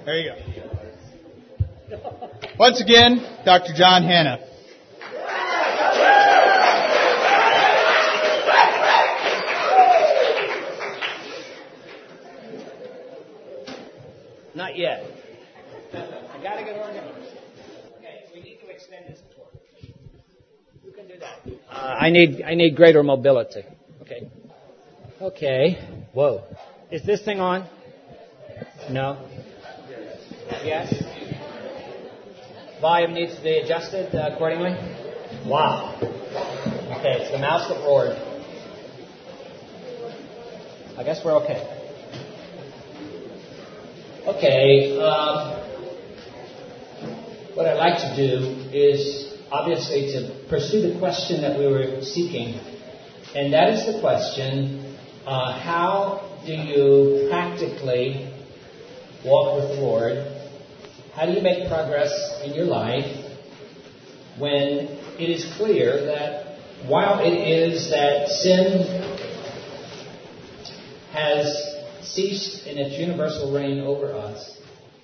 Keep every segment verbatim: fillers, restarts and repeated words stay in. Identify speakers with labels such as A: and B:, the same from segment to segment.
A: There you go. Once again, Doctor John Hanna.
B: Not yet. I got to get organized. Okay, we need to extend this tour. Who can do that? Uh, I need I need greater mobility. Okay. Okay. Whoa. Is this thing on? No. Yes. Volume needs to be adjusted uh, accordingly. Wow. Okay, it's the mouse that roared. I guess we're okay. Okay, um, what I'd like to do is obviously to pursue the question that we were seeking, and that is the question, uh, how do you practically walk with the Lord? How do you make progress in your life when it is clear that while it is that sin has ceased in its universal reign over us,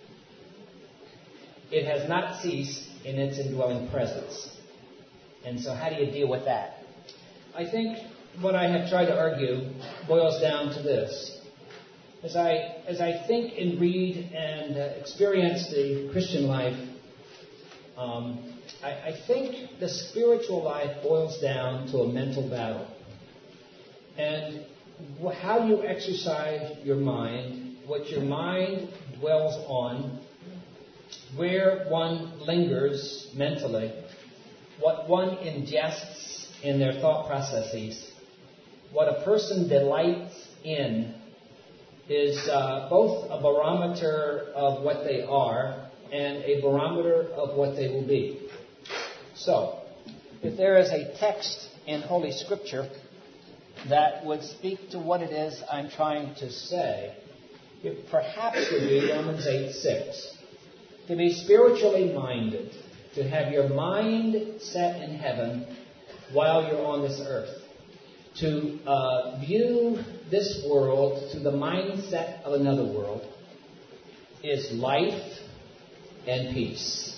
B: it has not ceased in its indwelling presence. And so how do you deal with that? I think what I have tried to argue boils down to this. As I, as I think and read and uh, experience the Christian life, um, I, I think the spiritual life boils down to a mental battle. And how you exercise your mind, what your mind dwells on, where one lingers mentally, what one ingests in their thought processes, what a person delights in is uh, both a barometer of what they are and a barometer of what they will be. So, if there is a text in Holy Scripture that would speak to what it is I'm trying to say, it perhaps would be Romans eight six. To be spiritually minded, to have your mind set in heaven while you're on this earth. To uh, view this world through the mindset of another world is life and peace.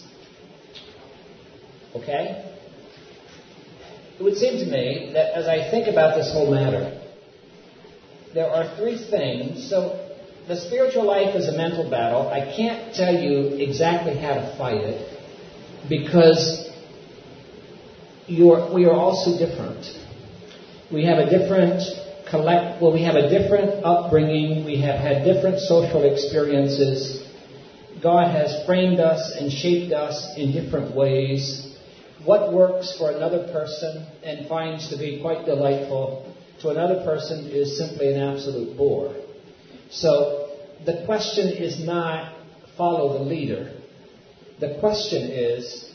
B: Okay? It would seem to me that as I think about this whole matter, there are three things. So the spiritual life is a mental battle. I can't tell you exactly how to fight it because you're, we are all so different. We have a different collect. Well, we have a different upbringing. We have had different social experiences. God has framed us and shaped us in different ways. What works for another person and finds to be quite delightful to another person is simply an absolute bore. So the question is not follow the leader. The question is,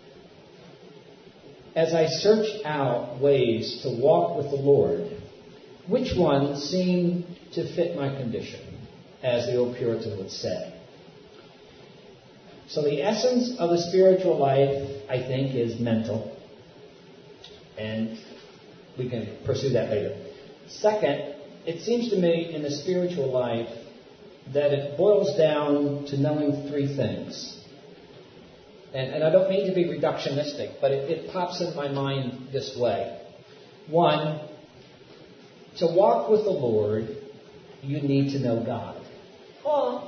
B: as I search out ways to walk with the Lord, which ones seem to fit my condition, as the old Puritan would say. So the essence of the spiritual life, I think, is mental. And we can pursue that later. Second, it seems to me in the spiritual life that it boils down to knowing three things. And, and I don't mean to be reductionistic, but it, it pops in my mind this way. One, to walk with the Lord, you need to know God. Oh.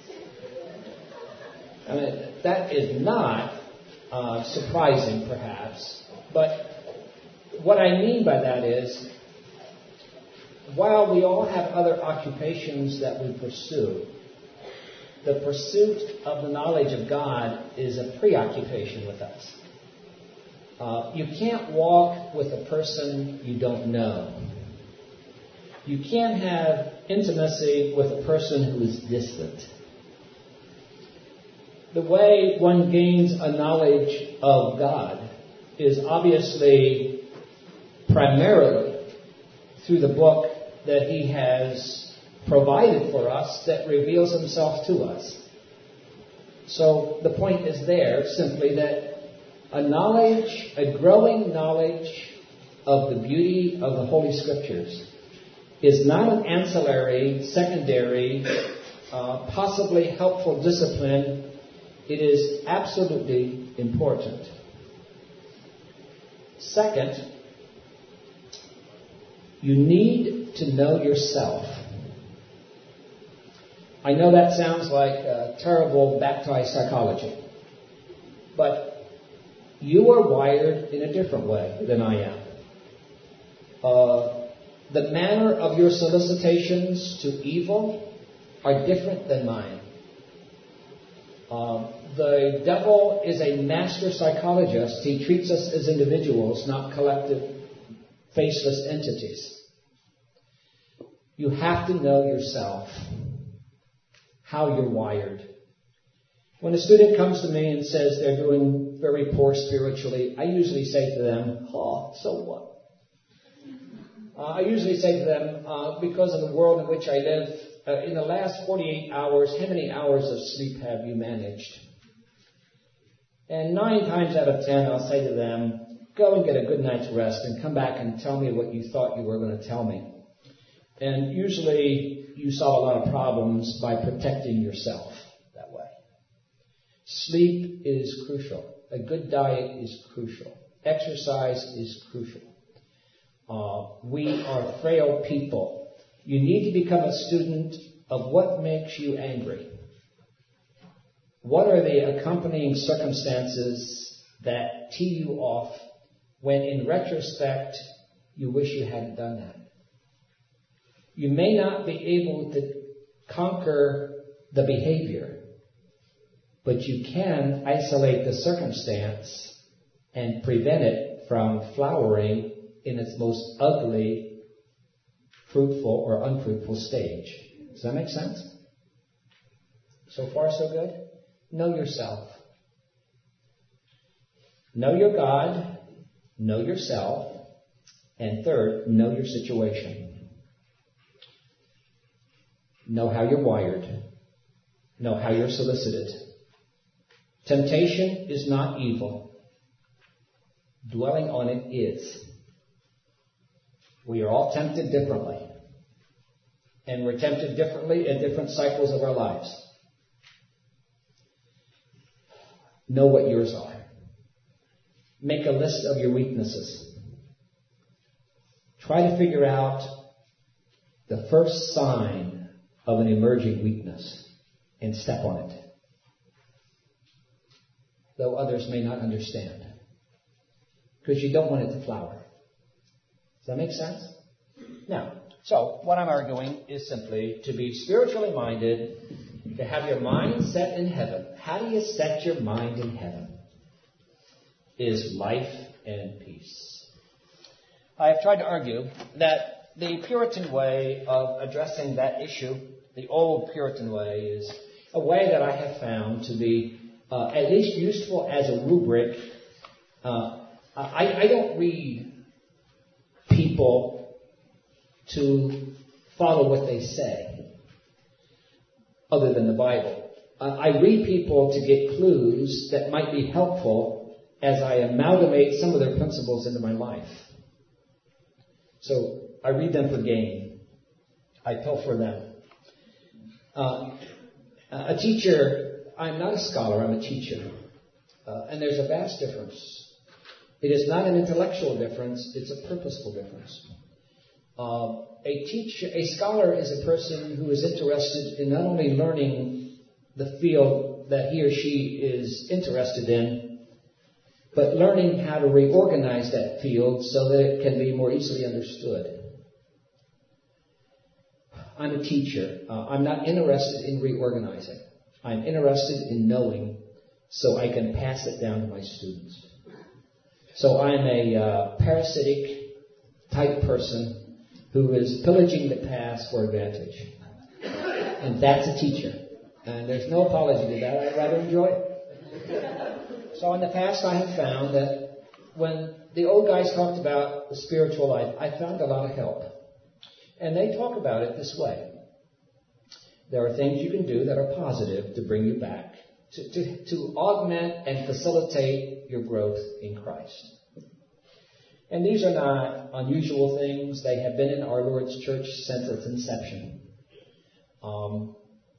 B: I mean, that is not uh, surprising, perhaps. But what I mean by that is, while we all have other occupations that we pursue, the pursuit of the knowledge of God is a preoccupation with us. Uh, you can't walk with a person you don't know. You can't have intimacy with a person who is distant. The way one gains a knowledge of God is obviously primarily through the book that He has provided for us that reveals Himself to us. So the point is there simply that a knowledge, a growing knowledge of the beauty of the Holy Scriptures is not an ancillary, secondary uh, possibly helpful discipline, it is absolutely important. Second, you need to know yourself. I know that sounds like uh, terrible baptized psychology, but you are wired in a different way than I am. Uh, the manner of your solicitations to evil are different than mine. Uh, the devil is a master psychologist. He treats us as individuals, not collective, faceless entities. You have to know yourself, how you're wired. When a student comes to me and says they're doing very poor spiritually, I usually say to them, oh, so what? Uh, I usually say to them, uh, because of the world in which I live, uh, in the last forty-eight hours, how many hours of sleep have you managed? And nine times out of ten, I'll say to them, go and get a good night's rest and come back and tell me what you thought you were going to tell me. And usually you solve a lot of problems by protecting yourself that way. Sleep is crucial. A good diet is crucial. Exercise is crucial. Uh, we are frail people. You need to become a student of what makes you angry. What are the accompanying circumstances that tee you off when in retrospect you wish you hadn't done that? You may not be able to conquer the behavior, but you can isolate the circumstance and prevent it from flowering in its most ugly, fruitful or unfruitful stage. Does that make sense? So far, so good? Know yourself. Know your God. Know yourself. And third, know your situation. Know how you're wired. Know how you're solicited. Temptation is not evil. Dwelling on it is. We are all tempted differently. And we're tempted differently at different cycles of our lives. Know what yours are. Make a list of your weaknesses. Try to figure out the first sign of an emerging weakness and step on it, though others may not understand, because you don't want it to flower. Does that make sense? Now, so what I'm arguing is simply to be spiritually minded, to have your mind set in heaven. How do you set your mind in heaven? Is life and peace. I have tried to argue that the Puritan way of addressing that issue, the old Puritan way, is a way that I have found to be uh, at least useful as a rubric. Uh, I, I don't read people to follow what they say, other than the Bible. Uh, I read people to get clues that might be helpful as I amalgamate some of their principles into my life. So I read them for gain. I pilfer them. Uh, a teacher, I'm not a scholar, I'm a teacher. Uh, and there's a vast difference. It is not an intellectual difference, it's a purposeful difference. Uh, a teacher, a scholar is a person who is interested in not only learning the field that he or she is interested in, but learning how to reorganize that field so that it can be more easily understood. I'm a teacher. Uh, I'm not interested in reorganizing. I'm interested in knowing so I can pass it down to my students. So I'm a uh, parasitic type person who is pillaging the past for advantage. And that's a teacher. And there's no apology to that. I'd rather enjoy it. So in the past, I have found that when the old guys talked about the spiritual life, I found a lot of help. And they talk about it this way. There are things you can do that are positive to bring you back, to, to, to augment and facilitate your growth in Christ. And these are not unusual things. They have been in our Lord's church since its inception. Um,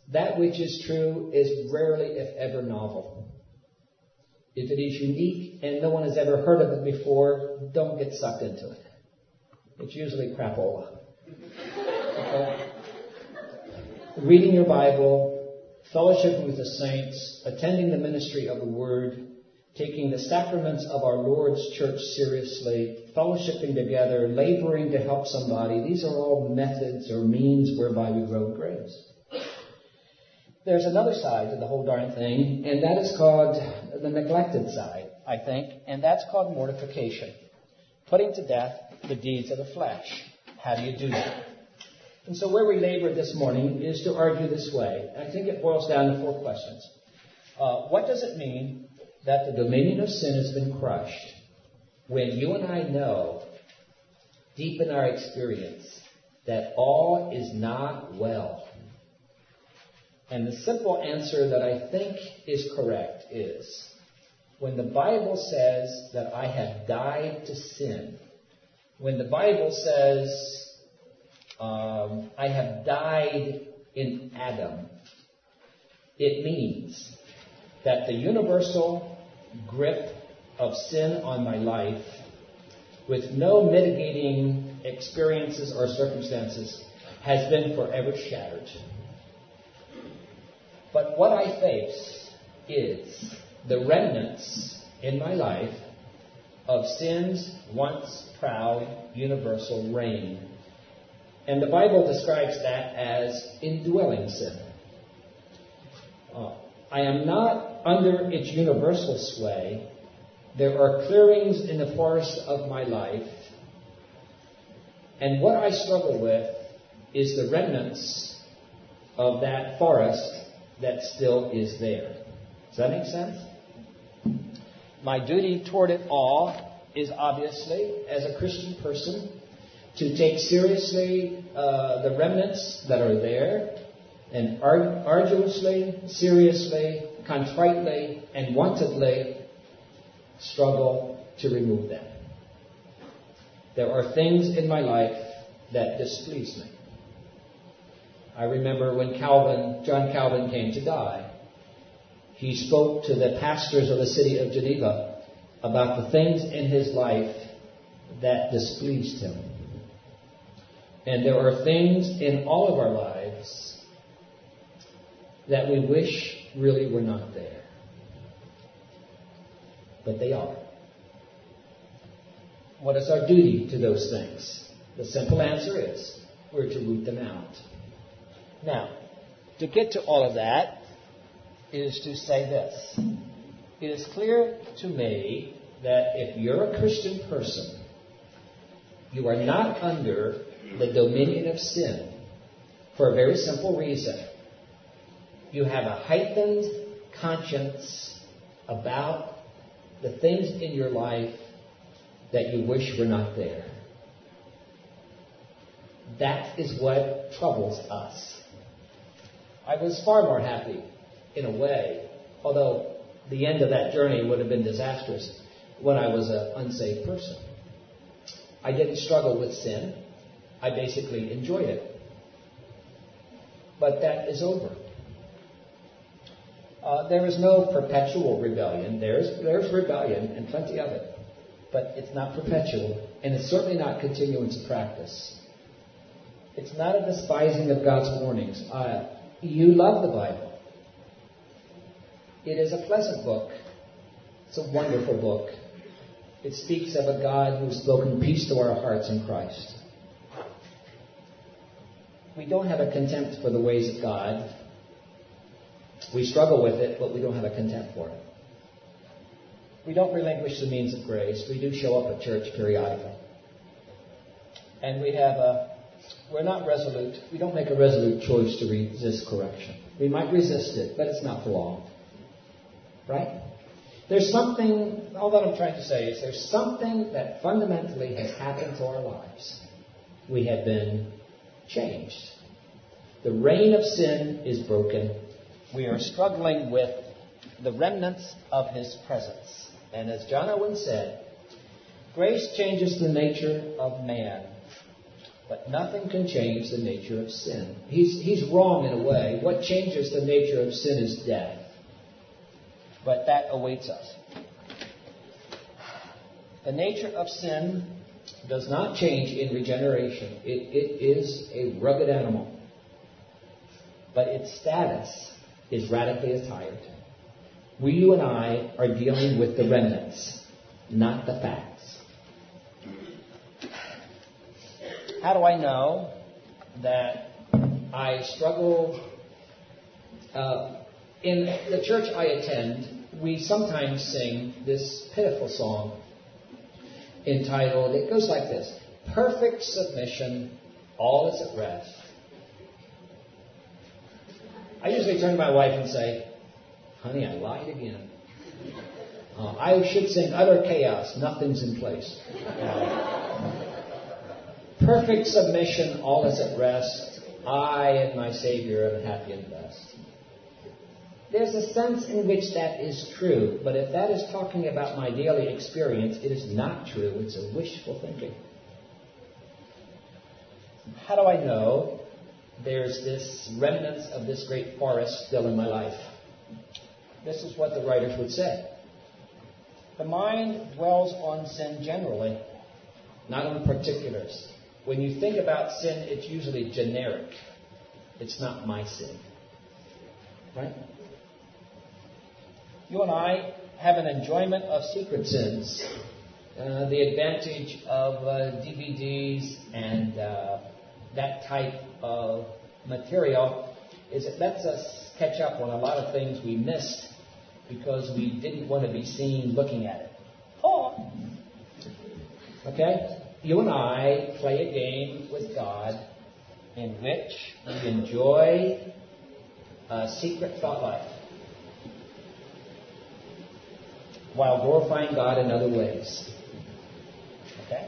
B: That which is true is rarely, if ever, novel. If it is unique and no one has ever heard of it before, don't get sucked into it. It's usually crapola. Okay? Reading your Bible, fellowshipping with the saints, attending the ministry of the Word, taking the sacraments of our Lord's church seriously, fellowshipping together, laboring to help somebody, these are all methods or means whereby we grow grace. There's another side to the whole darn thing, and that is called the neglected side, I think, and that's called mortification. Putting to death the deeds of the flesh. How do you do that? And so where we labor this morning is to argue this way. I think it boils down to four questions. Uh, what does it mean that the dominion of sin has been crushed when you and I know, deep in our experience, that all is not well? And the simple answer that I think is correct is, when the Bible says that I have died to sin, when the Bible says um, I have died in Adam, it means that the universal grip of sin on my life, with no mitigating experiences or circumstances, has been forever shattered. But what I face is the remnants in my life of sin's once proud universal reign. And the Bible describes that as indwelling sin. Uh, I am not under its universal sway. There are clearings in the forest of my life. And what I struggle with is the remnants of that forest that still is there. Does that make sense? My duty toward it all is obviously, as a Christian person, to take seriously uh, the remnants that are there, and ar- arduously, seriously, contritely, and wantedly struggle to remove them. There are things in my life that displease me. I remember when Calvin, John Calvin came to die, he spoke to the pastors of the city of Geneva about the things in his life that displeased him. And there are things in all of our lives that we wish really were not there. But they are. What is our duty to those things? The simple answer is, we're to root them out. Now, to get to all of that is to say this. It is clear to me that if you're a Christian person, you are not under the dominion of sin for a very simple reason. You have a heightened conscience about the things in your life that you wish were not there. That is what troubles us. I was far more happy, in a way, although the end of that journey would have been disastrous, when I was an unsaved person. I didn't struggle with sin. I basically enjoyed it. But that is over. Uh, there is no perpetual rebellion. There's, there's rebellion, and plenty of it. But it's not perpetual, and it's certainly not continuance of practice. It's not a despising of God's warnings. Uh, you love the Bible. It is a pleasant book. It's a wonderful book. It speaks of a God who has spoken peace to our hearts in Christ. We don't have a contempt for the ways of God. We struggle with it, but we don't have a contempt for it. We don't relinquish the means of grace. We do show up at church periodically. And we have a, we're not resolute. We don't make a resolute choice to resist correction. We might resist it, but it's not for long. Right? There's something, all that I'm trying to say is there's something that fundamentally has happened to our lives. We have been changed. The reign of sin is broken. We are struggling with the remnants of His presence. And as John Owen said, grace changes the nature of man. But nothing can change the nature of sin. He's, he's wrong in a way. What changes the nature of sin is death. But that awaits us. The nature of sin does not change in regeneration. It, it is a rugged animal. But its status is radically attired. We, you and I, are dealing with the remnants, not the facts. How do I know that I struggle? Uh, in the church I attend, we sometimes sing this pitiful song entitled, it goes like this: perfect submission, all is at rest. I usually turn to my wife and say, honey, I lied again. Uh, I should sing utter chaos, nothing's in place. Uh, perfect submission, all is at rest. I and my Savior am happy and blessed. There's a sense in which that is true, but if that is talking about my daily experience, it is not true. It's a wishful thinking. How do I know there's this remnants of this great forest still in my life? This is what the writers would say. The mind dwells on sin generally, not on particulars. When you think about sin, it's usually generic. It's not my sin. Right? You and I have an enjoyment of secret sins. Uh, the advantage of uh, D V Ds and uh, that type of material is it lets us catch up on a lot of things we missed because we didn't want to be seen looking at it. Oh. Okay? You and I play a game with God in which we enjoy a secret thought life while glorifying God in other ways. Okay?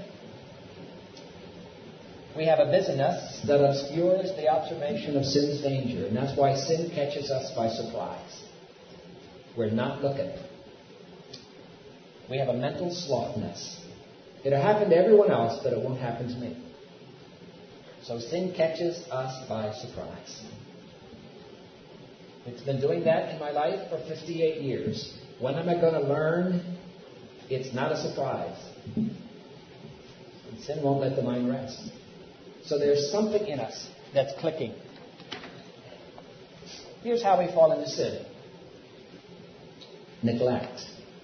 B: We have a busyness that obscures the observation of sin's danger, and that's why sin catches us by surprise. We're not looking. We have a mental sloughness. It'll happen to everyone else, but it won't happen to me. So sin catches us by surprise. It's been doing that in my life for fifty-eight years. When am I going to learn? It's not a surprise. And sin won't let the mind rest. So there's something in us that's clicking. Here's how we fall into sin. Neglect.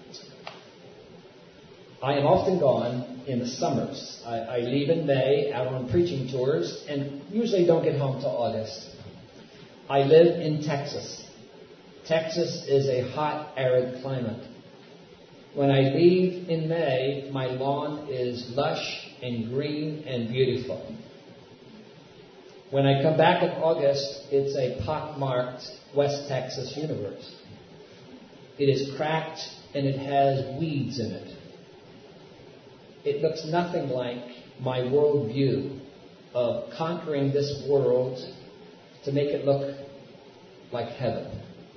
B: I am often gone in the summers. I, I leave in May out on preaching tours and usually don't get home till August. I live in Texas. Texas is a hot, arid climate. When I leave in May, my lawn is lush and green and beautiful. When I come back in August, it's a pock-marked West Texas universe. It is cracked and it has weeds in it. It looks nothing like my worldview of conquering this world to make it look like heaven.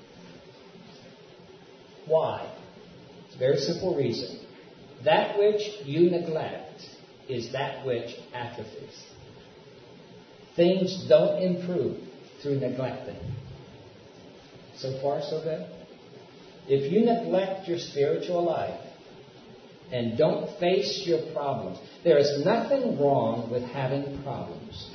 B: Why? It's a very simple reason. That which you neglect is that which atrophies. Things don't improve through neglecting. So far, so good. If you neglect your spiritual life and don't face your problems, there is nothing wrong with having problems.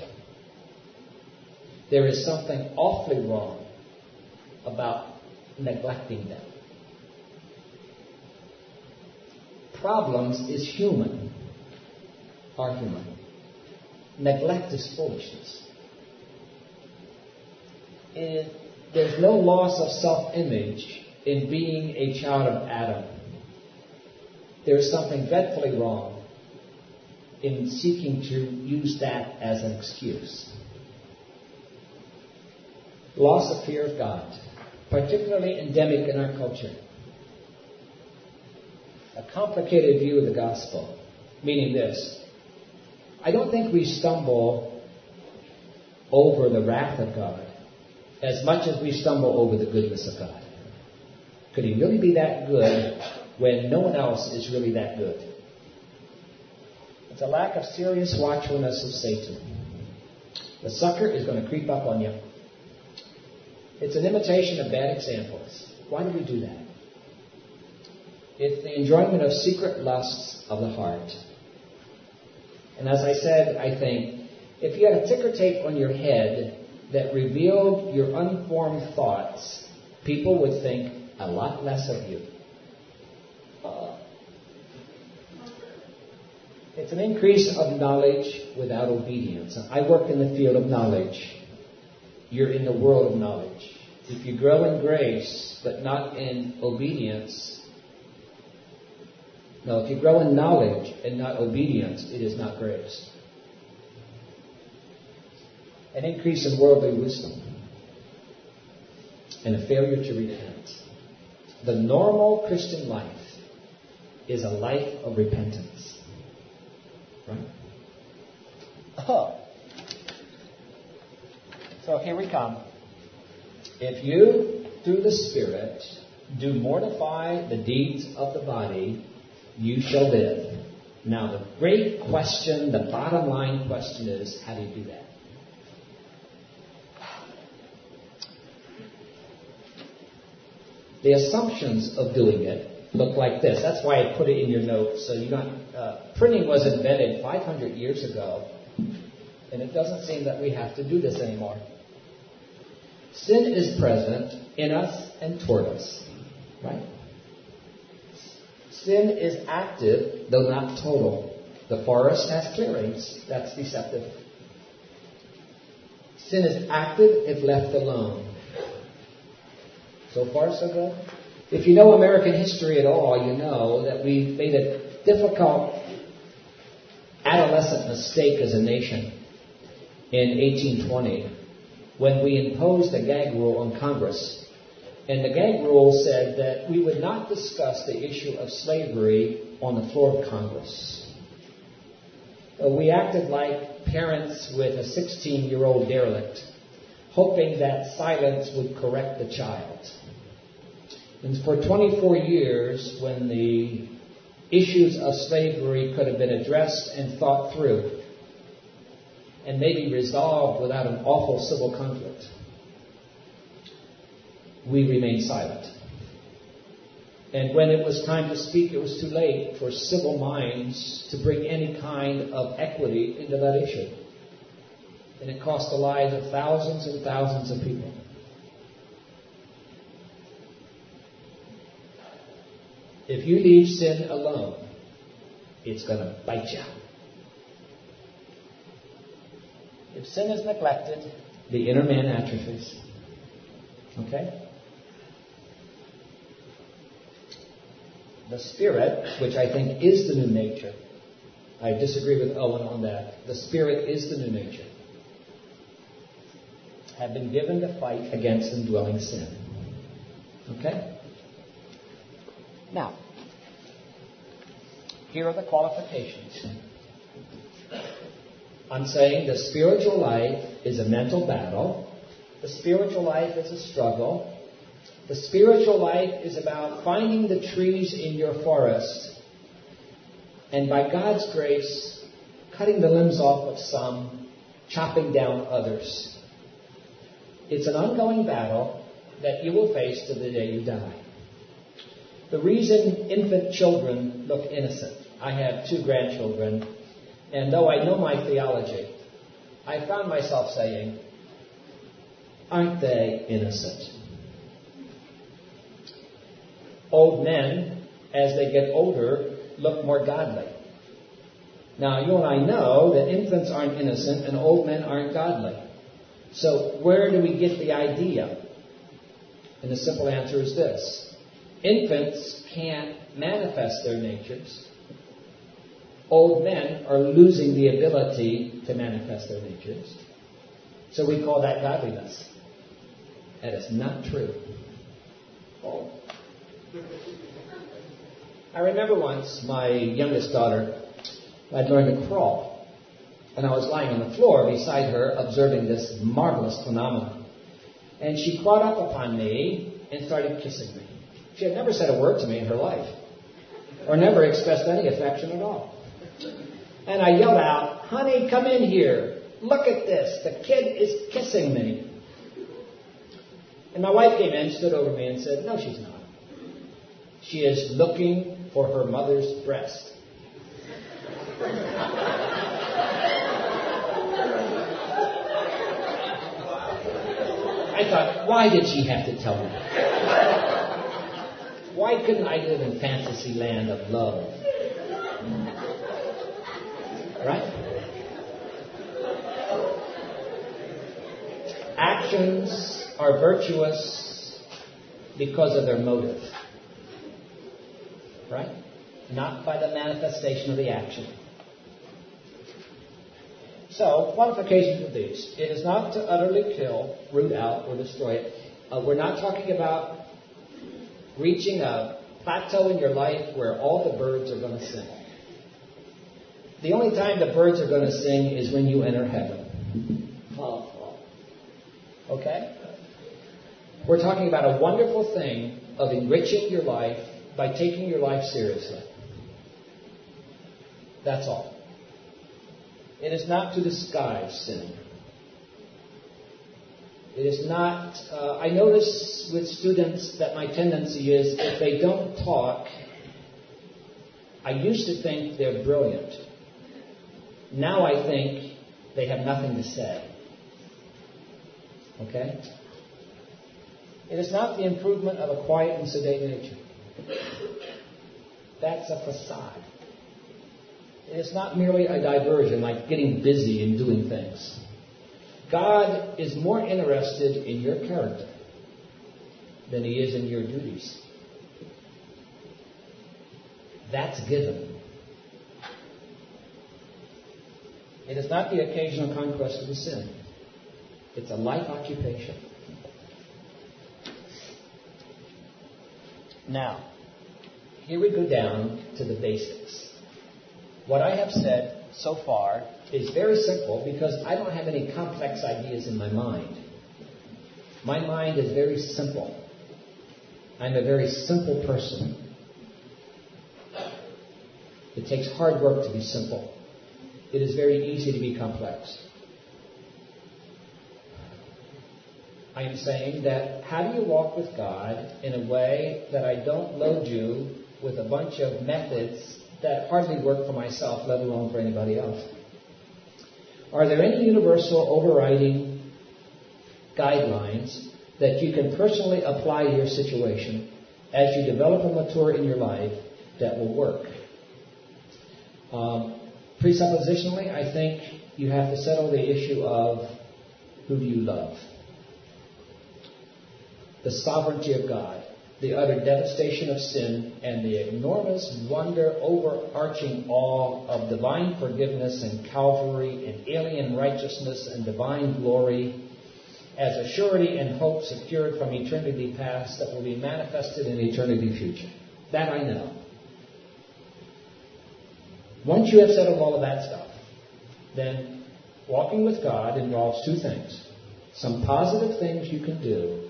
B: There is something awfully wrong about neglecting them. Problems is human, are human. Neglect is foolishness. It, there's no loss of self-image in being a child of Adam. There is something dreadfully wrong in seeking to use that as an excuse. Loss of fear of God, particularly endemic in our culture. A complicated view of the gospel, meaning this: I don't think we stumble over the wrath of God as much as we stumble over the goodness of God. Could he really be that good when no one else is really that good? It's a lack of serious watchfulness of Satan. The sucker is going to creep up on you. It's an imitation of bad examples. Why do we do that? It's the enjoyment of secret lusts of the heart. And as I said, I think, if you had a ticker tape on your head that revealed your unformed thoughts, people would think a lot less of you. Uh, it's an increase of knowledge without obedience. I work in the field of knowledge. You're in the world of knowledge. If you grow in grace, but not in obedience, no, if you grow in knowledge and not obedience, it is not grace. An increase in worldly wisdom and a failure to repent. The normal Christian life is a life of repentance. Right? Oh. So here we come. If you, through the Spirit, do mortify the deeds of the body, you shall live. Now the great question, the bottom line question is, how do you do that? The assumptions of doing it look like this. That's why I put it in your notes. So you got uh, printing was invented five hundred years ago, and it doesn't seem that we have to do this anymore. Sin is present in us and toward us, right? Sin is active, though not total. The forest has clearings. That's deceptive. Sin is active if left alone. So far, so good? If you know American history at all, you know that we made a difficult adolescent mistake as a nation in eighteen twenty when we imposed a gag rule on Congress. And the gag rule said that we would not discuss the issue of slavery on the floor of Congress. We acted like parents with a sixteen-year-old derelict, hoping that silence would correct the child. And for twenty-four years, when the issues of slavery could have been addressed and thought through, and maybe resolved without an awful civil conflict, we remained silent. And when it was time to speak, it was too late for civil minds to bring any kind of equity into that issue. And it cost the lives of thousands and thousands of people. If you leave sin alone, it's going to bite you. If sin is neglected, the inner man atrophies. Okay? The Spirit, which I think is the new nature. I disagree with Owen on that. The Spirit is the new nature. Have been given to fight against indwelling sin. Okay? Now, here are the qualifications. I'm saying the spiritual life is a mental battle. The spiritual life is a struggle. The spiritual life is about finding the trees in your forest and by God's grace, cutting the limbs off of some, chopping down others. It's an ongoing battle that you will face to the day you die. The reason infant children look innocent. I have two grandchildren, and though I know my theology, I found myself saying, aren't they innocent? Old men, as they get older, look more godly. Now, you and I know that infants aren't innocent and old men aren't godly. So where do we get the idea? And the simple answer is this. Infants can't manifest their natures. Old men are losing the ability to manifest their natures. So we call that godliness. That is not true. Oh. I remember once my youngest daughter had learned to crawl. And I was lying on the floor beside her observing this marvelous phenomenon. And she crawled up upon me and started kissing me. She had never said a word to me in her life. Or never expressed any affection at all. And I yelled out, "Honey, come in here. Look at this. The kid is kissing me." And my wife came in, stood over me, and said, "No, she's not. She is looking for her mother's breast." I thought, why did she have to tell me? Why couldn't I live in fantasy land of love? Right? Actions are virtuous because of their motive. Right? Not by the manifestation of the action. So, qualifications of these. It is not to utterly kill, root out, or destroy it. Uh, we're not talking about reaching a plateau in your life where all the birds are going to sing. The only time the birds are going to sing is when you enter heaven. Okay? We're talking about a wonderful thing of enriching your life by taking your life seriously. That's all. It is not to disguise sin. It is not, uh, I notice with students that my tendency is if they don't talk, I used to think they're brilliant. Now I think they have nothing to say. Okay? It is not the improvement of a quiet and sedate nature. That's a facade. It is not merely a diversion, like getting busy and doing things. God is more interested in your character than He is in your duties. That's given. It is not the occasional conquest of the sin. It's a life occupation. Now, here we go down to the basics. What I have said so far is very simple because I don't have any complex ideas in my mind. My mind is very simple. I'm a very simple person. It takes hard work to be simple. It is very easy to be complex. I am saying that how do you walk with God in a way that I don't load you with a bunch of methods that hardly work for myself, let alone for anybody else? Are there any universal overriding guidelines that you can personally apply to your situation as you develop and mature in your life that will work? Um, presuppositionally, I think you have to settle the issue of who do you love? The sovereignty of God, the utter devastation of sin, and the enormous wonder, overarching awe of divine forgiveness and Calvary and alien righteousness and divine glory as a surety and hope secured from eternity past that will be manifested in eternity future. That I know. Once you have settled all of that stuff, then walking with God involves two things. Some positive things you can do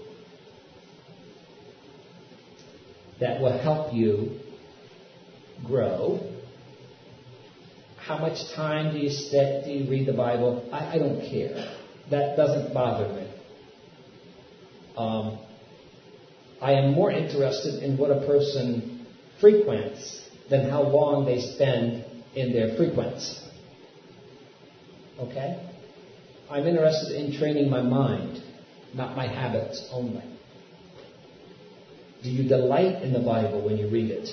B: that will help you grow. How much time do you spend? Do you read the Bible? I, I don't care. That doesn't bother me. Um, I am more interested in what a person frequents than how long they spend in their frequence. Okay? I'm interested in training my mind, not my habits only. Do you delight in the Bible when you read it?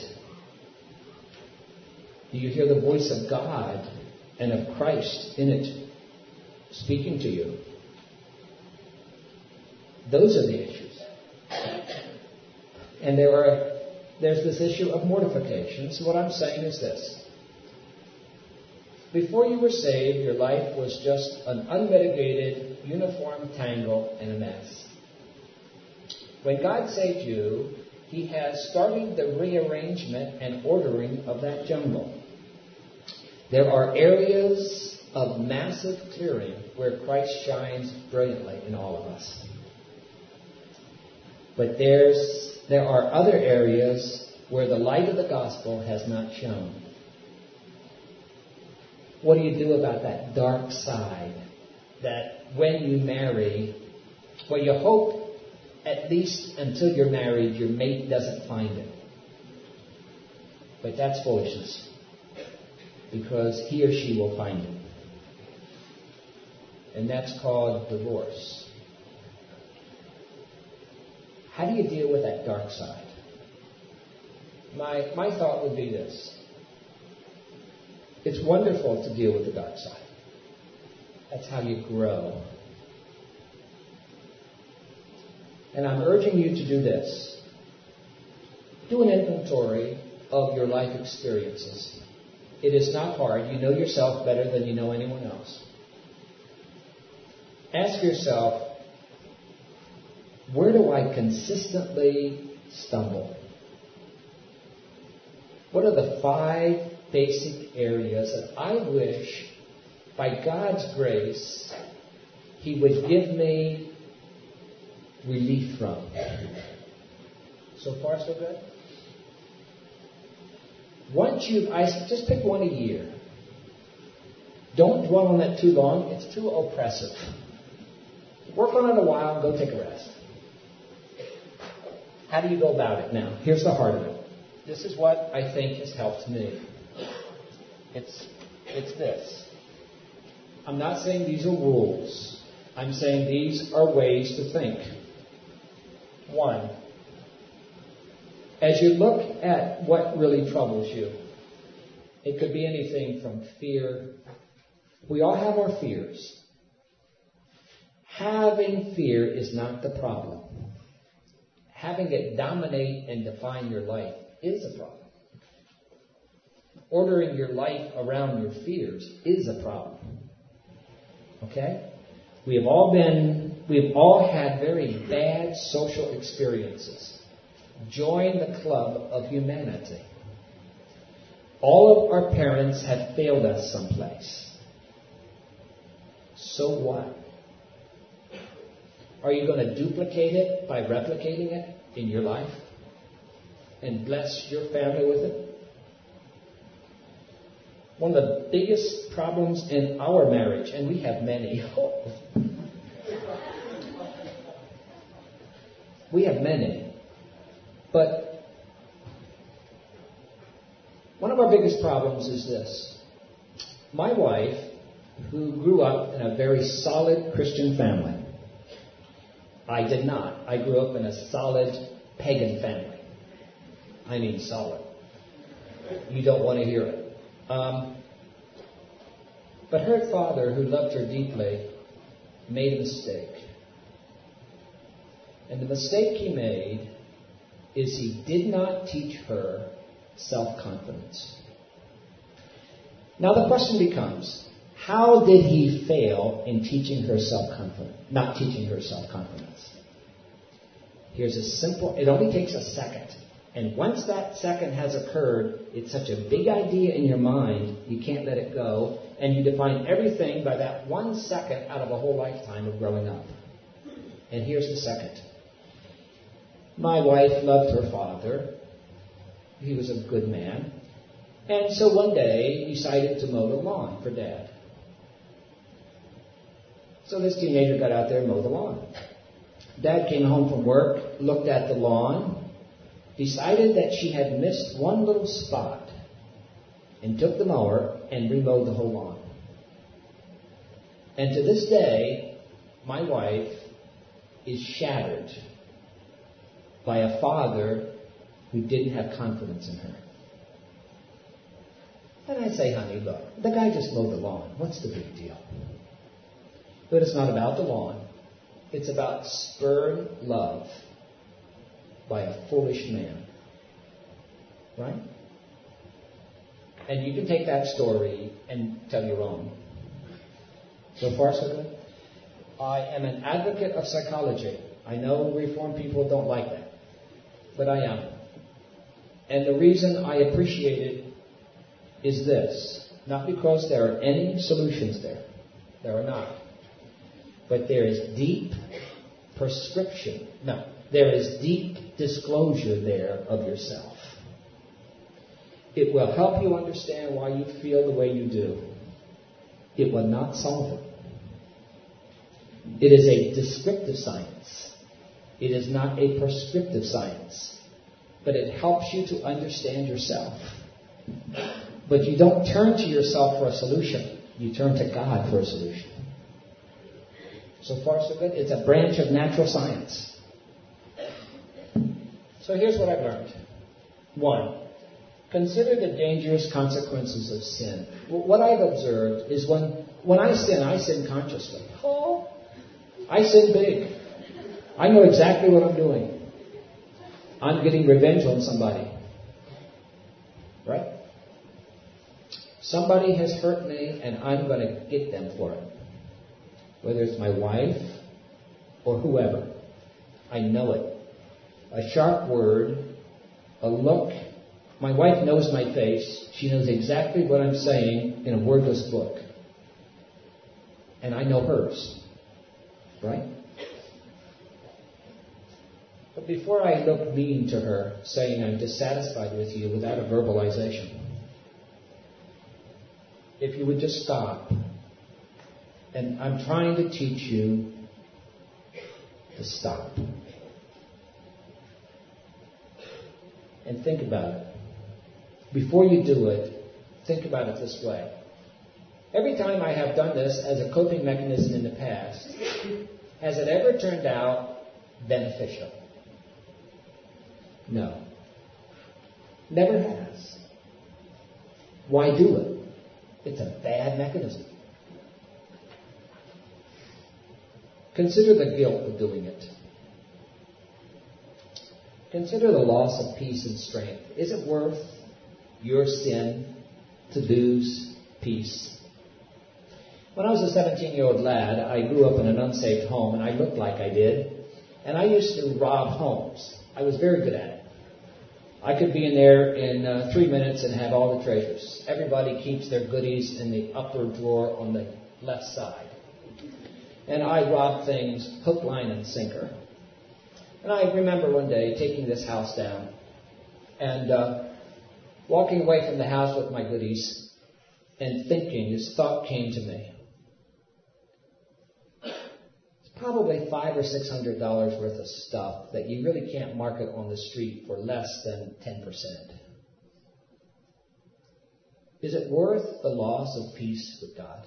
B: Do you hear the voice of God and of Christ in it speaking to you? Those are the issues. And there are there's this issue of mortification. So what I'm saying is this. Before you were saved, your life was just an unmitigated, uniform tangle and a mess. When God saved you, He has started the rearrangement and ordering of that jungle. There are areas of massive clearing where Christ shines brilliantly in all of us. But there's there are other areas where the light of the gospel has not shone. What do you do about that dark side? That when you marry, well, you hope at least until you're married, your mate doesn't find it. But that's foolishness. Because he or she will find it. And that's called divorce. How do you deal with that dark side? My, my thought would be this. It's wonderful to deal with the dark side. That's how you grow. And I'm urging you to do this. Do an inventory of your life experiences. It is not hard. You know yourself better than you know anyone else. Ask yourself, where do I consistently stumble? What are the five basic areas that I wish, by God's grace, He would give me relief from? So far, so good? Once you, I just pick one a year. Don't dwell on that too long. It's too oppressive. Work on it a while and go take a rest. How do you go about it now? Here's the heart of it. This is what I think has helped me. It's, it's this. I'm not saying these are rules. I'm saying these are ways to think. One, as you look at what really troubles you, it could be anything from fear. We all have our fears. Having fear is not the problem. Having it dominate and define your life is a problem. Ordering your life around your fears is a problem. Okay? We have all been, we've all had very bad social experiences. Join the club of humanity. All of our parents have failed us someplace. So what? Are you going to duplicate it by replicating it in your life? And bless your family with it? One of the biggest problems in our marriage, and we have many. we have many. But one of our biggest problems is this. My wife, who grew up in a very solid Christian family, I did not. I grew up in a solid pagan family. I mean solid. You don't want to hear it. Um, but her father, who loved her deeply, made a mistake. And the mistake he made is he did not teach her self-confidence. Now the question becomes, how did he fail in teaching her self-confidence, not teaching her self-confidence? Here's a simple, it only takes a second. And once that second has occurred, it's such a big idea in your mind, you can't let it go. And you define everything by that one second out of a whole lifetime of growing up. And here's the second. My wife loved her father. He was a good man. And so one day decided to mow the lawn for Dad. So this teenager got out there and mowed the lawn. Dad came home from work, looked at the lawn, decided that she had missed one little spot, and took the mower and remowed the whole lawn. And to this day, my wife is shattered by a father who didn't have confidence in her. And I say, honey, look, the guy just mowed the lawn. What's the big deal? But it's not about the lawn. It's about spurned love by a foolish man. Right? And you can take that story and tell your own. So far, so good? I am an advocate of psychology. I know Reformed people don't like that. But I am. And the reason I appreciate it is this. Not because there are any solutions there. There are not. But there is deep prescription. No. There is deep disclosure there of yourself. It will help you understand why you feel the way you do. it will not solve it. It is a descriptive science. It is not a prescriptive science. But it helps you to understand yourself. But you don't turn to yourself for a solution. You turn to God for a solution. So far, so good. It's a branch of natural science. So here's what I've learned. One, consider the dangerous consequences of sin. What I've observed is when, when I sin, I sin consciously. Oh, I sin big. I know exactly what I'm doing. I'm getting revenge on somebody. Right? Somebody has hurt me and I'm going to get them for it. Whether it's my wife or whoever. I know it. A sharp word, a look. My wife knows my face. She knows exactly what I'm saying in a wordless book. And I know hers. Right? But before I look mean to her, saying I'm dissatisfied with you without a verbalization, if you would just stop. And I'm trying to teach you to stop. And think about it. Before you do it, think about it this way. Every time I have done this as a coping mechanism in the past, has it ever turned out beneficial? No. Never has. Why do it? It's a bad mechanism. Consider the guilt of doing it. Consider the loss of peace and strength. Is it worth your sin to lose peace? When I was a seventeen-year-old lad, I grew up in an unsaved home, and I looked like I did. And I used to rob homes. I was very good at it. I could be in there in uh, three minutes and have all the treasures. Everybody keeps their goodies in the upper drawer on the left side. And I robbed things hook, line, and sinker. And I remember one day taking this house down and uh, walking away from the house with my goodies and thinking, this thought came to me. It's probably five or six hundred dollars worth of stuff that you really can't market on the street for less than ten percent. Is it worth the loss of peace with God?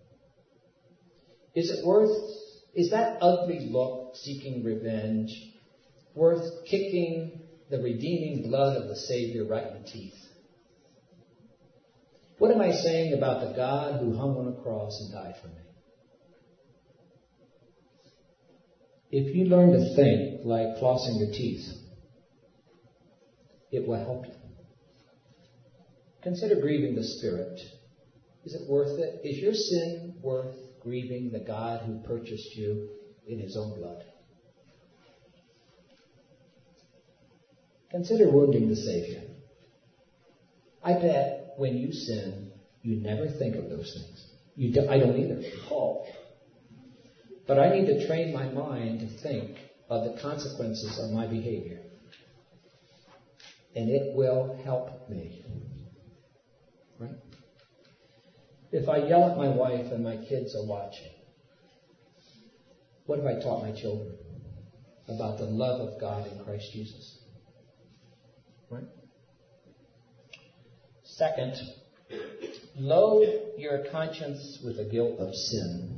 B: Is it worth, is that ugly look seeking revenge worth kicking the redeeming blood of the Savior right in the teeth? What am I saying about the God who hung on a cross and died for me? If you learn to think like flossing your teeth, it will help you. Consider grieving the Spirit. Is it worth it? Is your sin worth grieving the God who purchased you in His own blood? Consider wounding the Savior. I bet when you sin, you never think of those things. You do, I don't either. Oh. But I need to train my mind to think of the consequences of my behavior. And it will help me. Right? If I yell at my wife and my kids are watching, what have I taught my children about the love of God in Christ Jesus? Right? Second, load your conscience with the guilt of sin.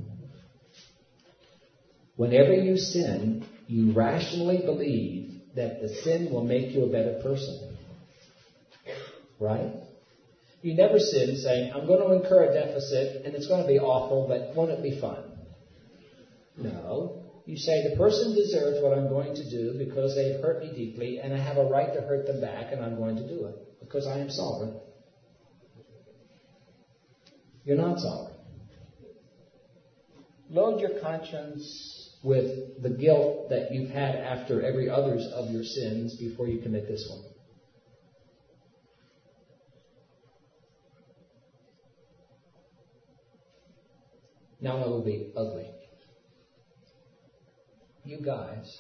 B: Whenever you sin, you rationally believe that the sin will make you a better person. Right? You never sin saying, I'm going to incur a deficit and it's going to be awful, but won't it be fun? No. You say, the person deserves what I'm going to do because they've hurt me deeply and I have a right to hurt them back and I'm going to do it because I am sovereign. You're not sovereign. Load your conscience with the guilt that you've had after every others of your sins before you commit this one. Now it will be ugly. You guys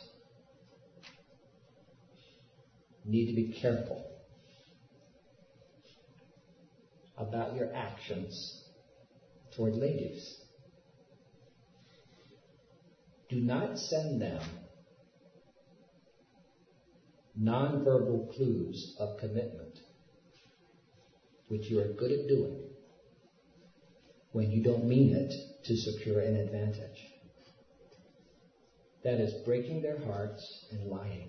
B: need to be careful about your actions toward ladies. Do not send them nonverbal clues of commitment, which you are good at doing, when you don't mean it to secure an advantage. That is breaking their hearts and lying.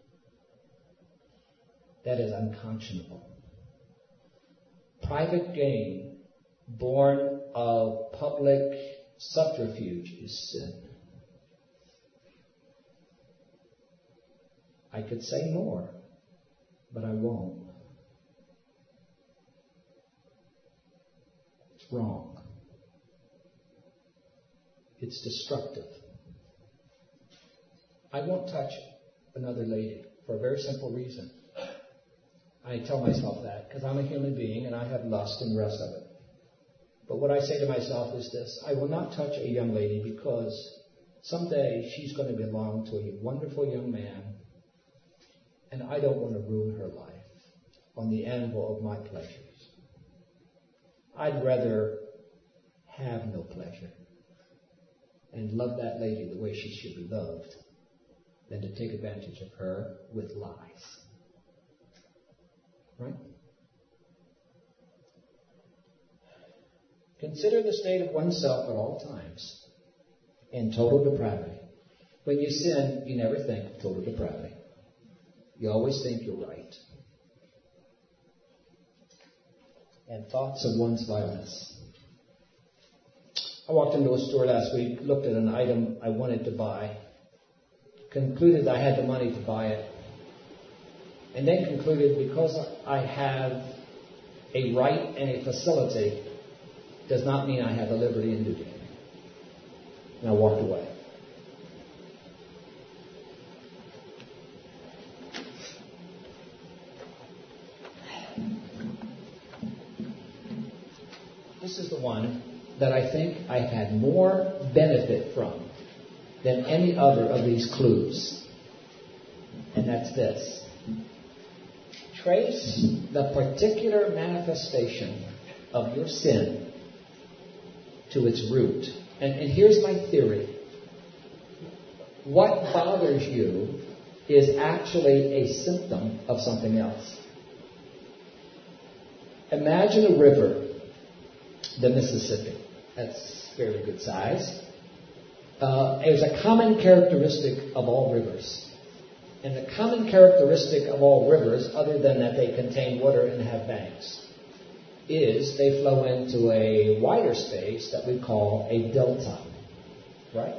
B: That is unconscionable. Private gain born of public subterfuge is sin. I could say more, but I won't. It's wrong. It's destructive. I won't touch another lady for a very simple reason. I tell myself that because I'm a human being and I have lust and the rest of it. But what I say to myself is this: I will not touch a young lady because someday she's going to belong to a wonderful young man, and I don't want to ruin her life on the anvil of my pleasures. I'd rather have no pleasure and love that lady the way she should be loved than to take advantage of her with lies. Right? Consider the state of oneself at all times in total depravity. When you sin, you never think of total depravity. You always think you're right. And thoughts of one's violence. I walked into a store last week, looked at an item I wanted to buy, concluded I had the money to buy it, and then concluded because I have a right and a facility does not mean I have the liberty and duty. And I walked away. This is the one that I think I've had more benefit from than any other of these clues. And that's this. Trace the particular manifestation of your sin to its root. And, and here's my theory. What bothers you is actually a symptom of something else. Imagine a river, the Mississippi. That's fairly good size. Uh, it was a common characteristic of all rivers. And the common characteristic of all rivers, other than that they contain water and have banks, is they flow into a wider space that we call a delta. Right?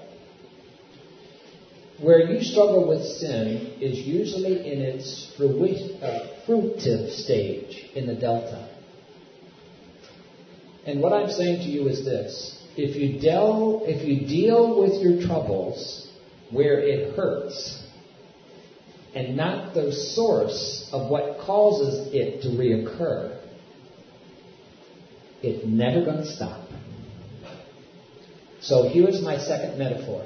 B: Where you struggle with sin is usually in its fruitive stage in the delta. And what I'm saying to you is this: if you deal, if you deal with your troubles where it hurts, and not the source of what causes it to reoccur, it's never going to stop. So here's my second metaphor.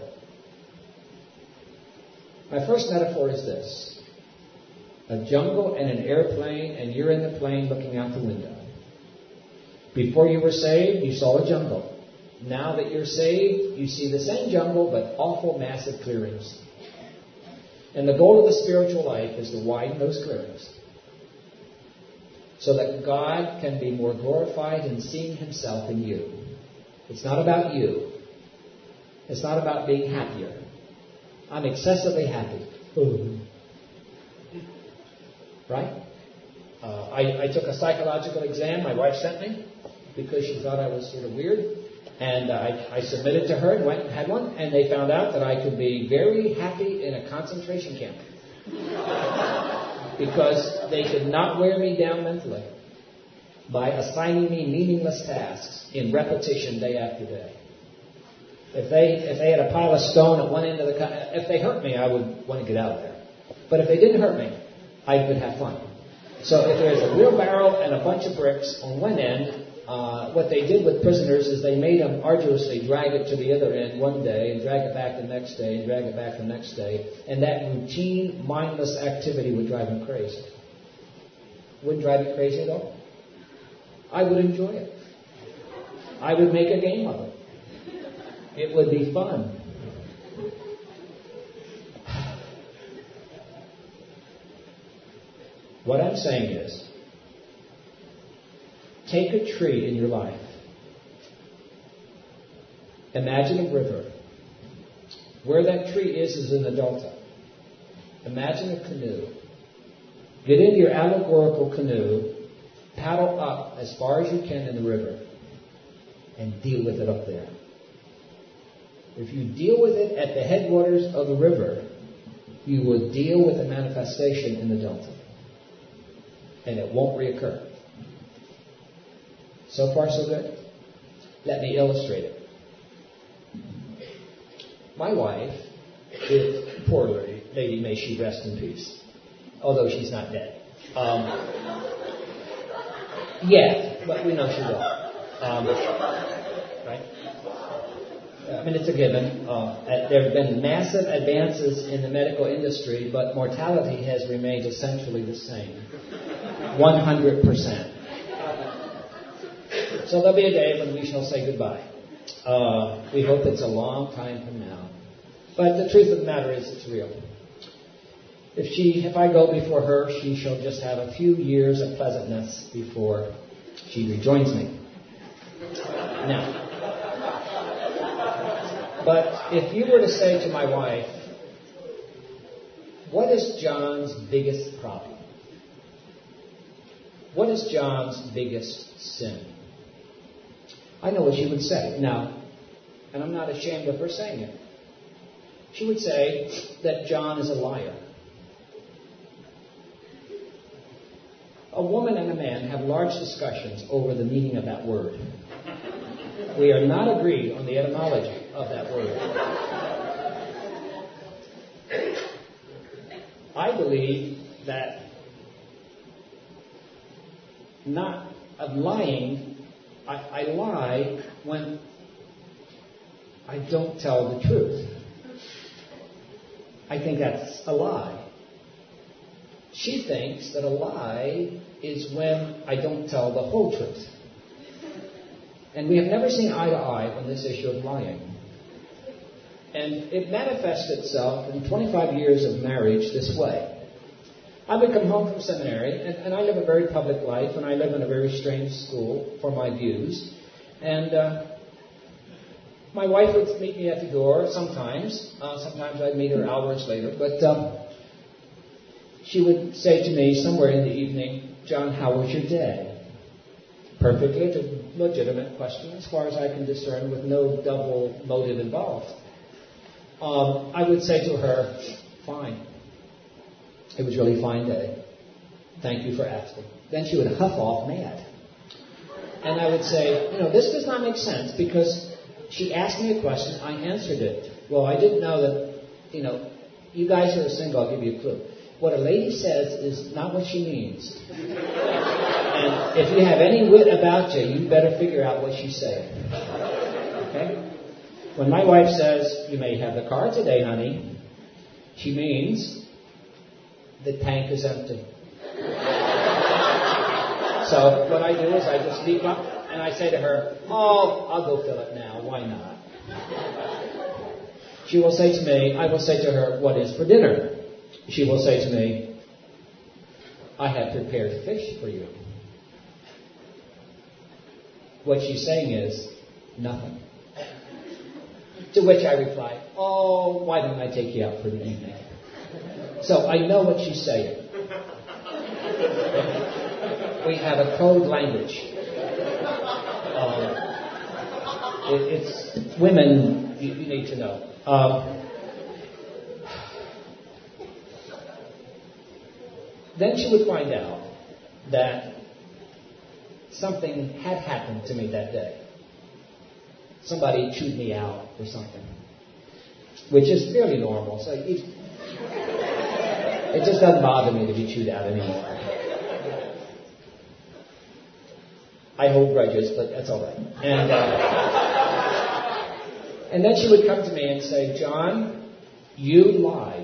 B: My first metaphor is this: a jungle and an airplane, and you're in the plane looking out the window. Before you were saved, you saw a jungle. Now that you're saved, you see the same jungle, but awful massive clearings. And the goal of the spiritual life is to widen those clearings so that God can be more glorified in seeing himself in you. It's not about you. It's not about being happier. I'm excessively happy. Right? Uh, I, I took a psychological exam my wife sent me because she thought I was sort of weird. And uh, I, I submitted to her and went and had one. And they found out that I could be very happy in a concentration camp. Because they could not wear me down mentally by assigning me meaningless tasks in repetition day after day. If they if they had a pile of stone at one end of the... If they hurt me, I would want to get out of there. But if they didn't hurt me, I could have fun. So if there's a wheelbarrow and a bunch of bricks on one end, uh, what they did with prisoners is they made them arduously drag it to the other end one day and drag it back the next day and drag it back the next day. And that routine, mindless activity would drive them crazy. Wouldn't drive you crazy at all? I would enjoy it. I would make a game of it. It would be fun. What I'm saying is, take a tree in your life. Imagine a river. Where that tree is is in the delta. Imagine a canoe. Get into your allegorical canoe, paddle up as far as you can in the river, and deal with it up there. If you deal with it at the headwaters of the river, you will deal with the manifestation in the delta. And it won't reoccur. So far, so good? Let me illustrate it. My wife is, poor lady, lady, may she rest in peace, although she's not dead. Um, yet, but we know she will. Um, right? I mean, it's a given. Uh, there have been massive advances in the medical industry, but mortality has remained essentially the same. one hundred percent. So there'll be a day when we shall say goodbye. Uh, we hope it's a long time from now. But the truth of the matter is it's real. If she, if I go before her, she shall just have a few years of pleasantness before she rejoins me. Now, but if you were to say to my wife, what is John's biggest problem? What is John's biggest sin? I know what she would say. Now, and I'm not ashamed of her saying it. She would say that John is a liar. A woman and a man have large discussions over the meaning of that word. We are not agreed on the etymology of that word. I believe that not of lying, I, I lie when I don't tell the truth. I think that's a lie. She thinks that a lie is when I don't tell the whole truth. And we have never seen eye to eye on this issue of lying. And it manifests itself in twenty-five years of marriage this way. I would come home from seminary, and, and I live a very public life, and I live in a very strange school for my views. And uh, my wife would meet me at the door sometimes. Uh, sometimes I'd meet her hours later. But um, she would say to me somewhere in the evening, John, how was your day? Perfectly legitimate question as far as I can discern, with no double motive involved. Um, I would say to her, fine. It was a really fine day. Thank you for asking. Then she would huff off mad. And I would say, you know, this does not make sense because she asked me a question, I answered it. Well, I didn't know that, you know, you guys are single, I'll give you a clue. What a lady says is not what she means. And if you have any wit about you, you better figure out what she's saying. Okay? When my wife says, you may have the car today, honey, she means the tank is empty. So what I do is I just leap up and I say to her, oh, I'll go fill it now. Why not? She will say to me, I will say to her, what is for dinner? She will say to me, I have prepared fish for you. What she's saying is, nothing. To which I reply, oh, why don't I take you out for the evening? So I know what she's saying. We have a code language. Um, it, it's women, you, you need to know. Um, then she would find out that something had happened to me that day. Somebody chewed me out or something, which is fairly normal. So it, it just doesn't bother me to be chewed out anymore. I hold grudges, but that's all right. And uh, and then she would come to me and say, John, you lied.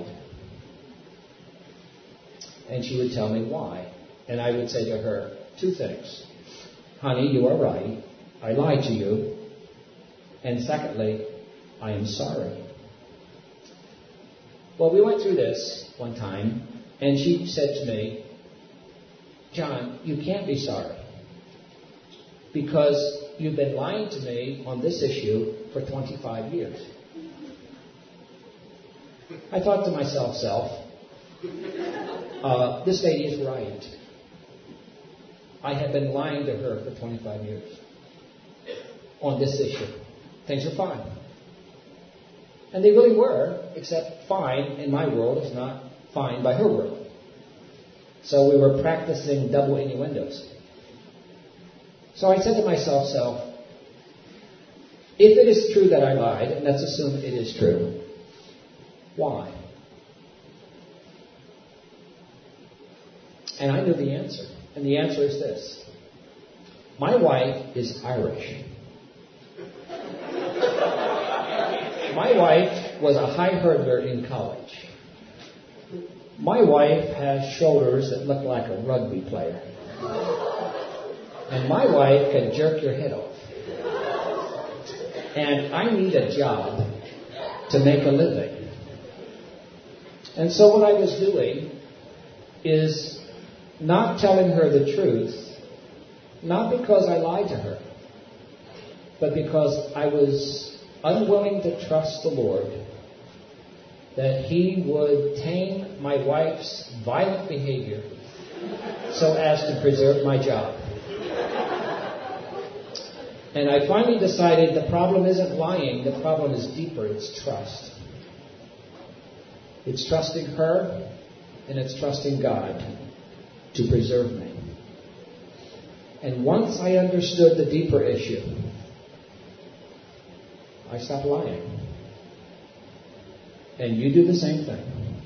B: And she would tell me why. And I would say to her, two things. Honey, you are right. I lied to you. And secondly, I am sorry. Well, we went through this one time, and she said to me, John, you can't be sorry, because you've been lying to me on this issue for twenty-five years. I thought to myself, self, uh, this lady is right. I have been lying to her for twenty-five years on this issue. Things are fine. And they really were, except fine in my world is not fine by her world. So we were practicing double innuendos. So I said to myself, self, if it is true that I lied, and let's assume it is true, why? And I knew the answer. And the answer is this. My wife is Irish. My wife was a high hurdler in college. My wife has shoulders that look like a rugby player. And my wife can jerk your head off. And I need a job to make a living. And so what I was doing is not telling her the truth, not because I lied to her, but because I was unwilling to trust the Lord that He would tame my wife's violent behavior so as to preserve my job. And I finally decided the problem isn't lying, the problem is deeper, it's trust. It's trusting her, and it's trusting God to preserve me. And once I understood the deeper issue, I stopped lying. And you do the same thing.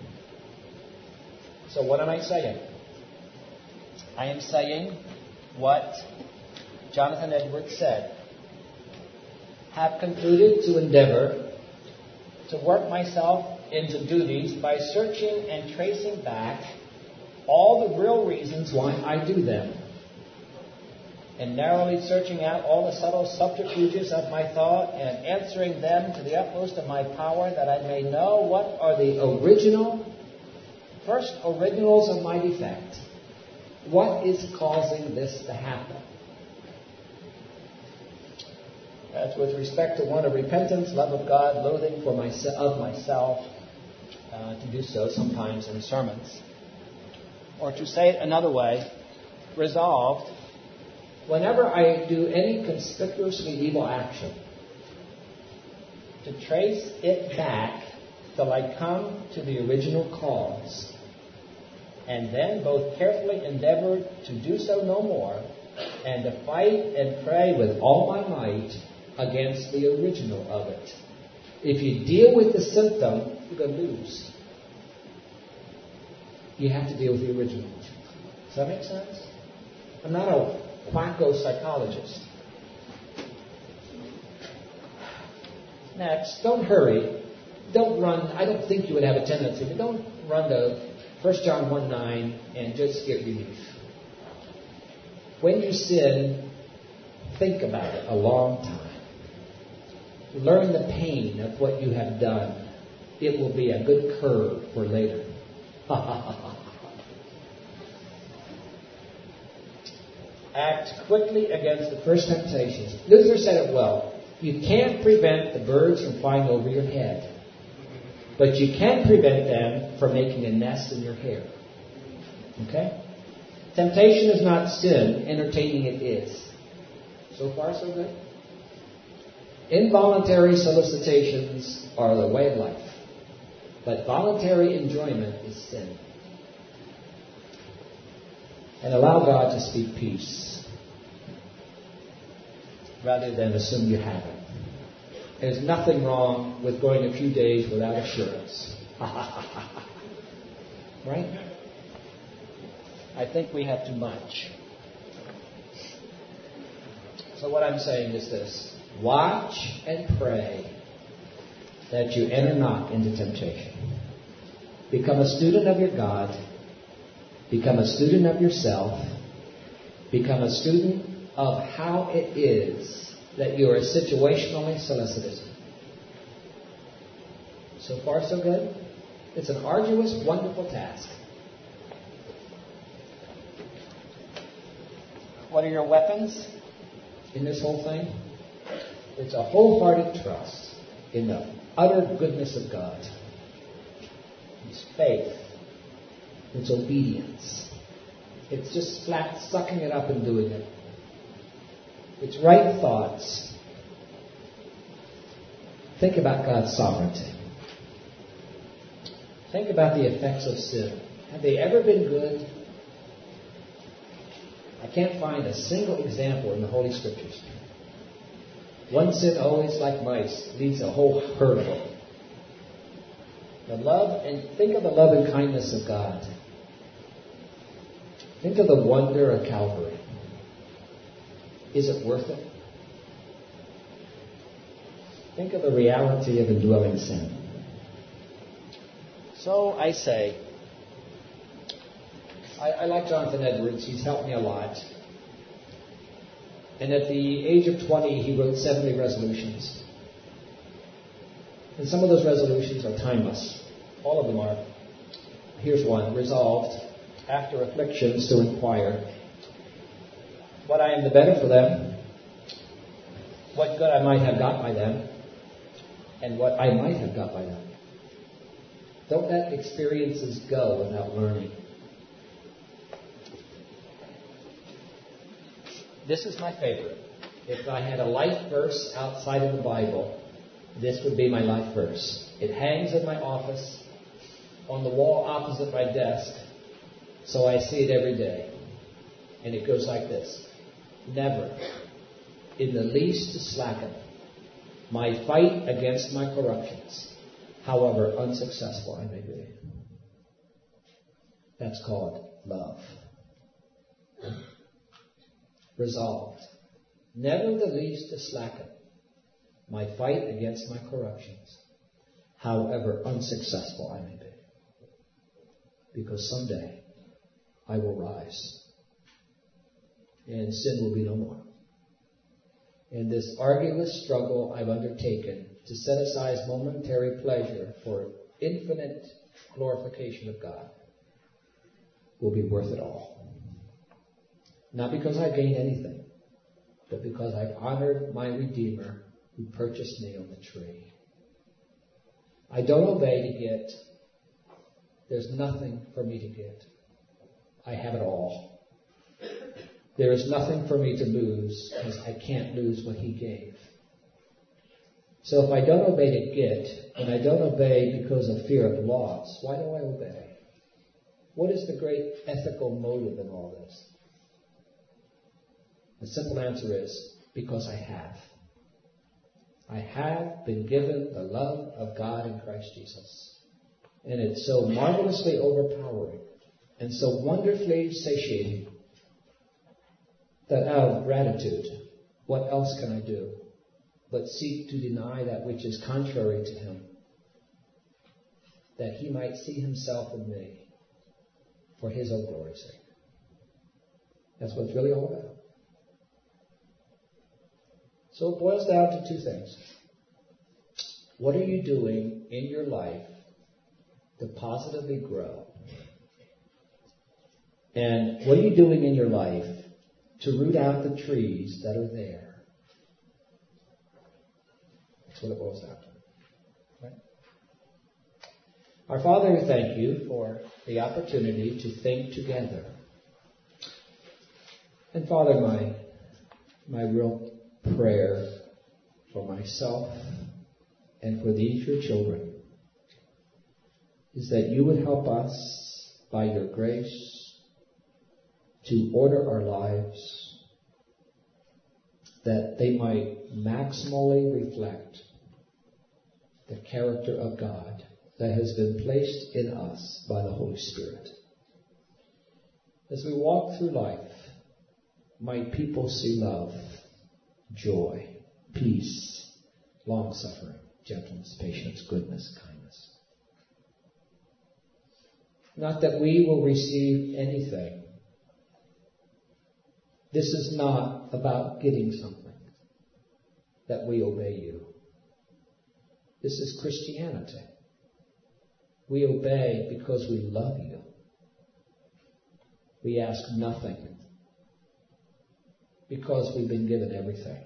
B: So what am I saying? I am saying what Jonathan Edwards said. Have concluded to endeavor to work myself into duties by searching and tracing back all the real reasons why I do them, and narrowly searching out all the subtle subterfuges of my thought and answering them to the utmost of my power, that I may know what are the original, first originals of my defect. What is causing this to happen? That's with respect to one of repentance, love of God, loathing for myself, of myself, uh, to do so sometimes in sermons. Or to say it another way, resolved, whenever I do any conspicuously evil action, to trace it back till I come to the original cause, and then both carefully endeavor to do so no more, and to fight and pray with all my might against the original of it. If you deal with the symptom, you're going to lose. You have to deal with the original. Does that make sense? I'm not a quacko psychologist. Next, don't hurry. Don't run. I don't think you would have a tendency, but don't run to First John one nine and just get relief. When you sin, think about it a long time. Learn the pain of what you have done. It will be a good curve for later. Act quickly against the first temptations. Luther said it well. You can't prevent the birds from flying over your head, but you can prevent them from making a nest in your hair. Okay? Temptation is not sin. Entertaining it is. So far, so good? Involuntary solicitations are the way of life, but voluntary enjoyment is sin. And allow God to speak peace rather than assume you have it. There's nothing wrong with going a few days without assurance. Right? I think we have too much. So what I'm saying is this. Watch and pray that you enter not into temptation. Become a student of your God. Become a student of yourself. Become a student of how it is that you are situationally solicited. So far, so good? It's an arduous, wonderful task. What are your weapons in this whole thing? It's a wholehearted trust in the utter goodness of God. It's faith. It's obedience. It's just flat sucking it up and doing it. It's right thoughts. Think about God's sovereignty. Think about the effects of sin. Have they ever been good? I can't find a single example in the Holy Scriptures. One sin always, like mice, leads a whole herd of them. The love, and think of the love and kindness of God. Think of the wonder of Calvary. Is it worth it? Think of the reality of indwelling sin. So I say, I, I like Jonathan Edwards. He's helped me a lot. And at the age of twenty, he wrote seventy resolutions. And some of those resolutions are timeless. All of them are. Here's one. Resolved, after afflictions, to inquire what I am the better for them, what good I might have got by them, and what I might have got by them. Don't let experiences go without learning. This is my favorite. If I had a life verse outside of the Bible, this would be my life verse. It hangs in my office, on the wall opposite my desk, so I see it every day. And it goes like this. Never, in the least, to slacken my fight against my corruptions, however unsuccessful I may be. That's called love. Resolved, never the least to slacken my fight against my corruptions, however unsuccessful I may be. Because someday I will rise, and sin will be no more. And this arduous struggle I've undertaken to set aside momentary pleasure for infinite glorification of God will be worth it all. Not because I gained anything, but because I've honored my Redeemer who purchased me on the tree. I don't obey to get. There's nothing for me to get. I have it all. There is nothing for me to lose, because I can't lose what he gave. So if I don't obey to get, and I don't obey because of fear of loss, why do I obey? What is the great ethical motive in all this? The simple answer is, because I have. I have been given the love of God in Christ Jesus. And it's so marvelously overpowering and so wonderfully satiating that out of gratitude, what else can I do but seek to deny that which is contrary to him, that he might see himself in me for his own glory's sake. That's what it's really all about. So it boils down to two things. What are you doing in your life to positively grow? And what are you doing in your life to root out the trees that are there? That's what it boils down to. Right? Our Father, we thank you for the opportunity to think together. And Father, my, my real prayer for myself and for these your children is that you would help us by your grace to order our lives that they might maximally reflect the character of God that has been placed in us by the Holy Spirit. As we walk through life, might people see love, joy, peace, long-suffering, gentleness, patience, goodness, kindness. Not that we will receive anything This is not about getting something that we obey you. This is Christianity. We obey because we love you. We ask nothing because we've been given everything.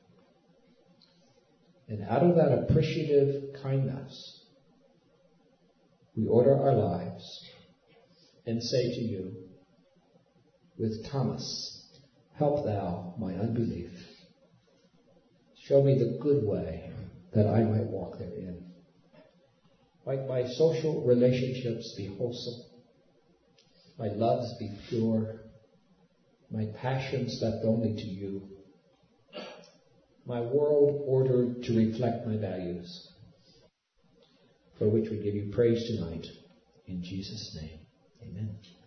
B: And out of that appreciative kindness, we order our lives and say to you, with Thomas, help thou my unbelief. Show me the good way that I might walk therein. Might my social relationships be wholesome, my loves be pure, my passions left only to you, my world ordered to reflect my values, for which we give you praise tonight. In Jesus' name, amen.